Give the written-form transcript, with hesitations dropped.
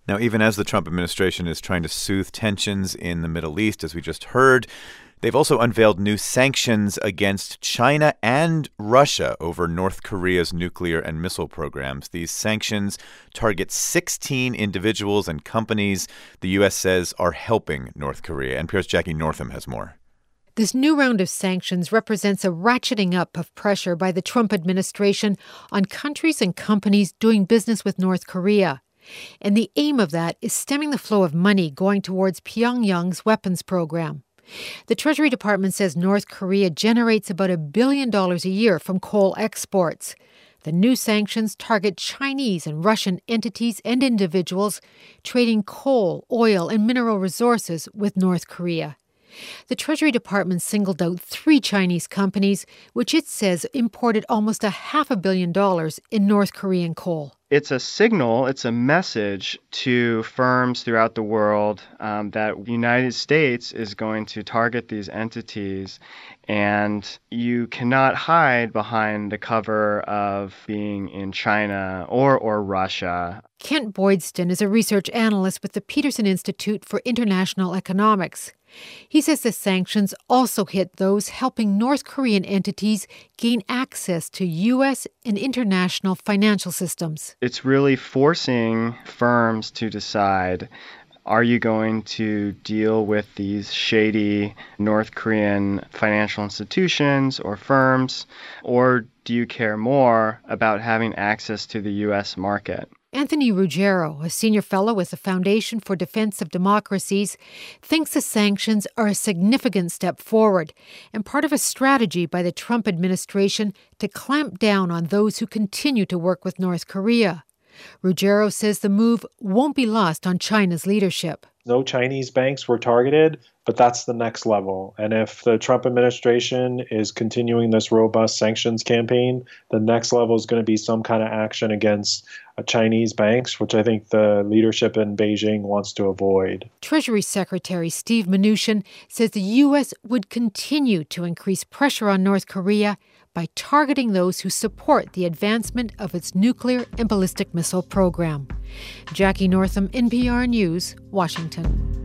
Now, even as the Trump administration is trying to soothe tensions in the Middle East, as we just heard, they've also unveiled new sanctions against China and Russia over North Korea's nuclear and missile programs. These sanctions target 16 individuals and companies the U.S. says are helping North Korea. NPR's Jackie Northam has more. This new round of sanctions represents a ratcheting up of pressure by the Trump administration on countries and companies doing business with North Korea. And the aim of that is stemming the flow of money going towards Pyongyang's weapons program. The Treasury Department says North Korea generates about $1 billion a year from coal exports. The new sanctions target Chinese and Russian entities and individuals trading coal, oil, and mineral resources with North Korea. The Treasury Department singled out 3 Chinese companies, which it says imported almost $500 million in North Korean coal. It's a signal, it's a message to firms throughout the world that the United States is going to target these entities, and you cannot hide behind the cover of being in China or Russia. Kent Boydston is a research analyst with the Peterson Institute for International Economics. He says the sanctions also hit those helping North Korean entities gain access to U.S. and international financial systems. It's really forcing firms to decide, are you going to deal with these shady North Korean financial institutions or firms, or do you care more about having access to the U.S. market? Anthony Ruggiero, a senior fellow with the Foundation for Defense of Democracies, thinks the sanctions are a significant step forward and part of a strategy by the Trump administration to clamp down on those who continue to work with North Korea. Ruggiero says the move won't be lost on China's leadership. No Chinese banks were targeted, but that's the next level. And if the Trump administration is continuing this robust sanctions campaign, the next level is going to be some kind of action against Chinese banks, which I think the leadership in Beijing wants to avoid. Treasury Secretary Steve Mnuchin says the U.S. would continue to increase pressure on North Korea by targeting those who support the advancement of its nuclear and ballistic missile program. Jackie Northam, NPR News, Washington.